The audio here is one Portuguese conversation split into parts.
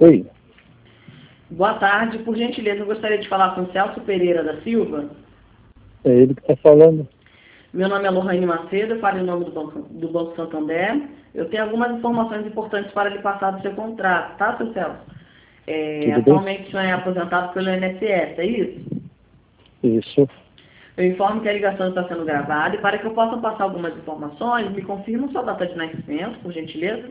Oi, Boa tarde, por gentileza, eu gostaria de falar com o Celso Pereira da Silva. é ele que está falando. Meu nome é Lohane Macedo, eu falo em nome do Banco Santander. Eu tenho algumas informações importantes para lhe passar do seu contrato, tá, seu Celso? Tudo bem? Atualmente o senhor é aposentado pelo INSS, é isso? Isso. Eu informo que a ligação está sendo gravada e para que eu possa passar algumas informações, me confirma sua data de nascimento, por gentileza.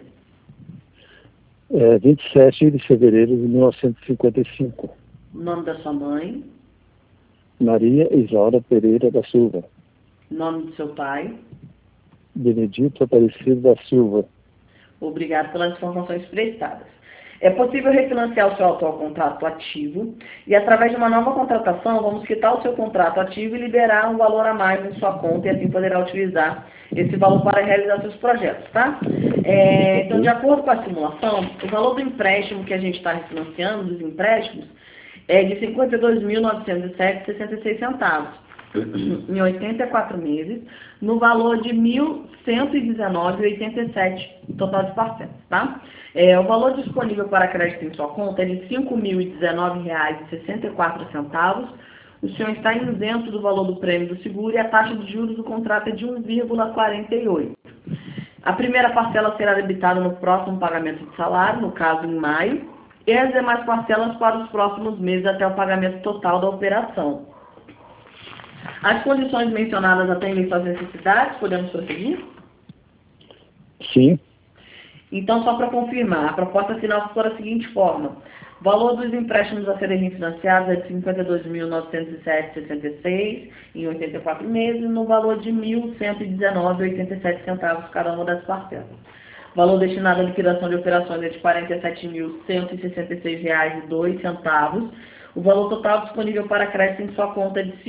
27 de fevereiro de 1955. O nome da sua mãe, Maria Isaura Pereira da Silva. o nome do seu pai. Benedito Aparecido da Silva. Obrigado pelas informações prestadas. É possível refinanciar o seu atual contrato ativo e, através de uma nova contratação, vamos quitar o seu contrato ativo e liberar um valor a mais em sua conta e assim poderá utilizar esse valor para realizar seus projetos, tá? Então, de acordo com a simulação, o valor do empréstimo que a gente está refinanciando, dos empréstimos, é de R$ 52.907,66 em 84 meses, no valor de R$ 1.119,87, total de parcelas, tá? O valor disponível para crédito em sua conta é de R$ 5.019,64. O senhor está isento do valor do prêmio do seguro e a taxa de juros do contrato é de 1,48. A primeira parcela será debitada no próximo pagamento de salário, no caso em maio, e as demais parcelas para os próximos meses até o pagamento total da operação. As condições mencionadas atendem suas necessidades? Podemos prosseguir? Sim. Então, só para confirmar, a proposta final ficou da seguinte forma. O valor dos empréstimos a serem refinanciados é de R$ 52.907,66 em 84 meses, no valor de R$ 1.119,87 cada uma das parcelas. O valor destinado à liquidação de operações é de R$ 47.166,02. O valor total disponível para crédito em sua conta é de R$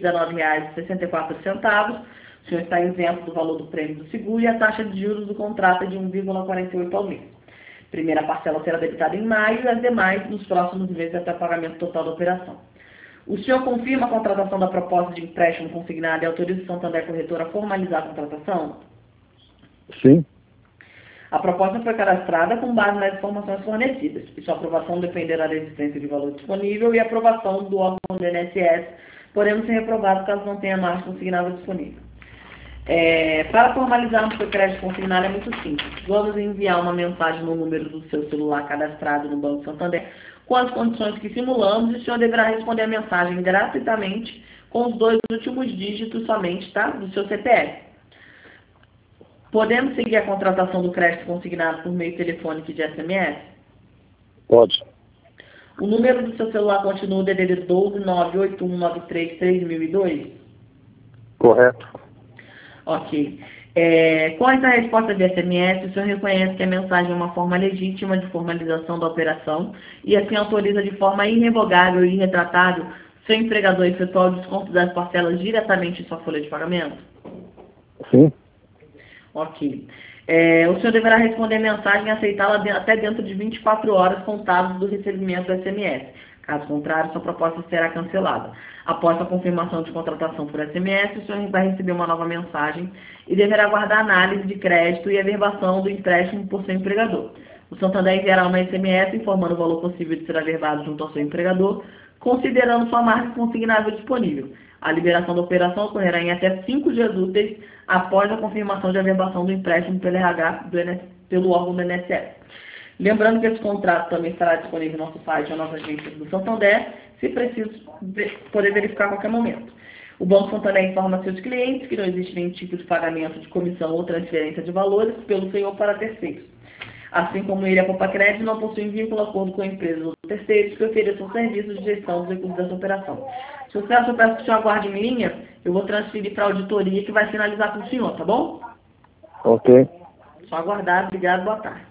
5.019,64. O senhor está isento do valor do prêmio do seguro e a taxa de juros do contrato é de 1,48 ao mês. A primeira parcela será debitada em maio e as demais nos próximos meses até o pagamento total da operação. O senhor confirma a contratação da proposta de empréstimo consignada e autoriza o Santander Corretora a formalizar a contratação? Sim. A proposta foi cadastrada com base nas informações fornecidas, e sua aprovação dependerá da existência de valor disponível e aprovação do órgão do INSS, podendo ser reprovado caso não tenha margem consignada disponível. Para formalizarmos seu crédito consignado é muito simples. Vamos enviar uma mensagem no número do seu celular cadastrado no Banco Santander com as condições que simulamos e o senhor deverá responder a mensagem gratuitamente com os 2 últimos dígitos somente, tá? Do seu CPF. Podemos seguir a contratação do crédito consignado por meio telefônico e de SMS? Pode. O número do seu celular continua o DDD 12 98193 3002? Correto. Ok. Com essa resposta de SMS, o senhor reconhece que a mensagem é uma forma legítima de formalização da operação e assim autoriza de forma irrevogável e irretratável seu empregador efetuar o desconto das parcelas diretamente em sua folha de pagamento? Sim. Ok. O senhor deverá responder a mensagem e aceitá-la até dentro de 24 horas contadas do recebimento do SMS. Caso contrário, sua proposta será cancelada. Após a confirmação de contratação por SMS, o senhor vai receber uma nova mensagem e deverá aguardar a análise de crédito e averbação do empréstimo por seu empregador. O Santander enviará uma SMS informando o valor possível de ser averbado junto ao seu empregador, considerando sua marca consignável disponível. A liberação da operação ocorrerá em até 5 dias úteis após a confirmação de averbação do empréstimo pelo RH pelo órgão do INSS. Lembrando que esse contrato também estará disponível no nosso site, na nossa agência do Santander, se preciso poder verificar a qualquer momento. O Banco Santander informa seus clientes que não existe nenhum tipo de pagamento de comissão ou transferência de valores pelo senhor para terceiros. Assim como ele, a Popacred não possui vínculo, acordo com empresas ou terceiros que ofereçam serviços de gestão dos recursos dessa operação. Se o Celso, eu peço que o senhor aguarde em linha, eu vou transferir para a auditoria que vai finalizar com o senhor, tá bom? Ok. Só aguardar, obrigado, boa tarde.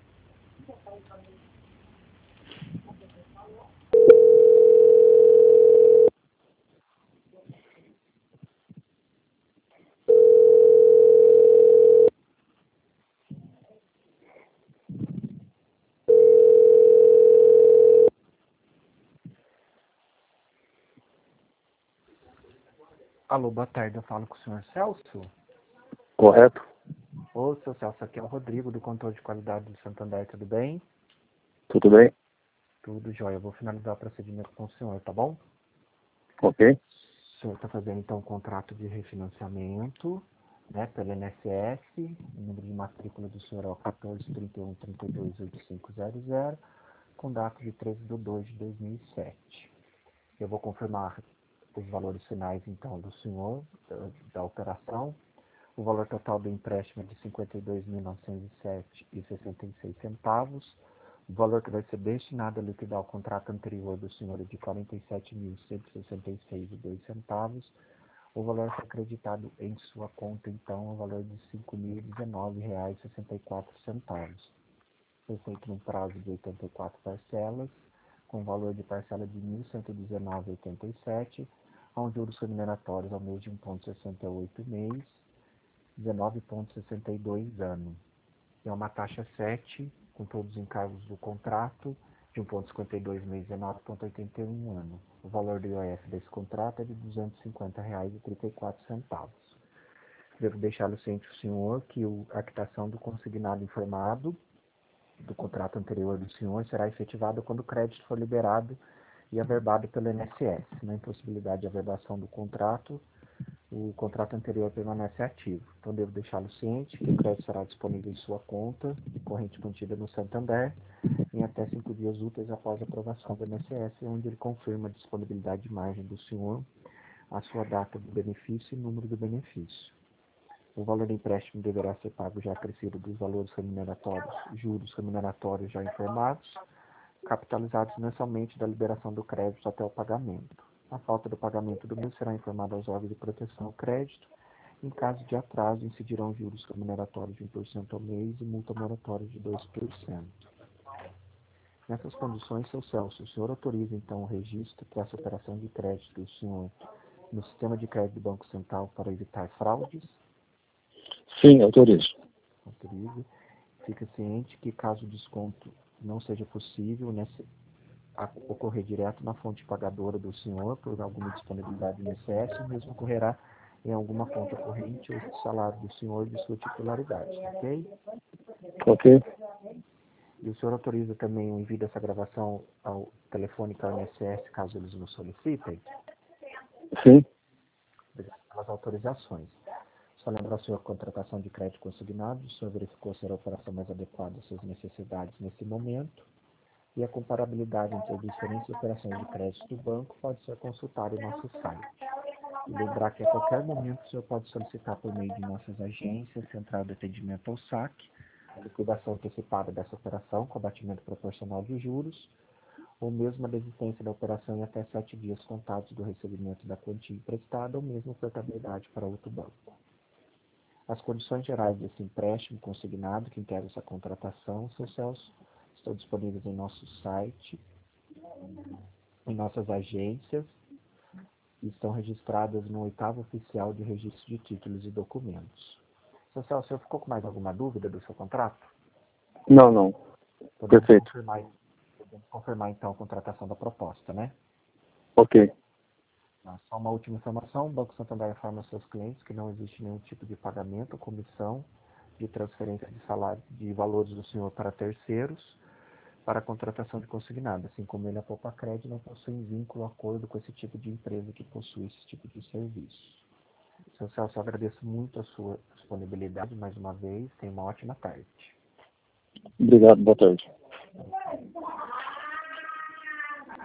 Alô, boa tarde, eu falo com o senhor Celso. Correto. Ô, seu Celso, aqui é o Rodrigo, do controle de qualidade do Santander, tudo bem? Tudo bem? Tudo jóia. Eu vou finalizar o procedimento com o senhor, tá bom? Ok? O senhor está fazendo, então, um contrato de refinanciamento, né, pelo INSS. O número de matrícula do senhor é o 1431328500, com data de 13/2/2007. Eu vou confirmar os valores finais, então, do senhor, da operação. O valor total do empréstimo é de R$ 52.907,66. O valor que vai ser destinado a liquidar o contrato anterior do senhor é de R$ 47.166,02. O valor foi acreditado em sua conta, então, é o valor de R$ 5.019,64. Foi feito num prazo de 84 parcelas, com valor de parcela de R$ 1.119,87, com juros remuneratórios ao mês de 1,68 mês, 19,62 ano. É uma taxa 7, com todos os encargos do contrato, de 1,52 mês, 19,81 ano. O valor do IOF desse contrato é de R$ 250,34. Devo deixá-lo ciente o senhor que a quitação do consignado informado do contrato anterior do senhor será efetivada quando o crédito for liberado e averbado pelo INSS. Na impossibilidade de averbação do contrato, o contrato anterior permanece ativo. Então, devo deixá-lo ciente que o crédito será disponível em sua conta corrente mantida no Santander em até 5 dias úteis após a aprovação do INSS, onde ele confirma a disponibilidade de margem do senhor, a sua data do benefício e número do benefício. O valor do empréstimo deverá ser pago já acrescido dos valores remuneratórios, juros remuneratórios já informados, capitalizados mensalmente da liberação do crédito até o pagamento. A falta do pagamento do mês será informada aos órgãos de proteção ao crédito. Em caso de atraso, incidirão juros remuneratórios de 1% ao mês e multa moratória de 2%. Nessas condições, seu Celso, o senhor autoriza então o registro para essa operação de crédito do senhor no sistema de crédito do Banco Central para evitar fraudes? Sim, autorizo. Autorize. Fica ciente que, caso o desconto não seja possível, ocorrer direto na fonte pagadora do senhor, por alguma disponibilidade do INSS, o mesmo ocorrerá em alguma conta corrente ou salário do senhor de sua titularidade, ok? Ok? E o senhor autoriza também o envio dessa gravação ao telefone ao INSS, caso eles nos solicitem? Sim. Obrigado pelas autorizações. Só lembrar o senhor que a contratação de crédito consignado, o senhor verificou ser a operação mais adequada às suas necessidades nesse momento, e a comparabilidade entre as diferentes operações de crédito do banco pode ser consultada em nosso site. E lembrar que a qualquer momento o senhor pode solicitar por meio de nossas agências, central de atendimento ao saque, a liquidação antecipada dessa operação com abatimento proporcional de juros, ou mesmo a desistência da operação em até 7 dias contados do recebimento da quantia emprestada, ou mesmo portabilidade para outro banco. As condições gerais desse empréstimo consignado que integra essa contratação, seu Celso, estão disponíveis em nosso site, em nossas agências, e estão registradas no 8º Oficial de Registro de Títulos e Documentos. Seu Celso, o senhor ficou com mais alguma dúvida do seu contrato? Não, não. Perfeito. Podemos confirmar, então, a contratação da proposta, né? Ok. Só uma última informação, o Banco Santander informa aos seus clientes que não existe nenhum tipo de pagamento ou comissão de transferência de salário de valores do senhor para terceiros para a contratação de consignado, assim como ele, a Poupa-Cred, não possui vínculo ou acordo com esse tipo de empresa que possui esse tipo de serviço. Seu Celso, eu agradeço muito a sua disponibilidade mais uma vez, tenha uma ótima tarde. Obrigado, boa tarde.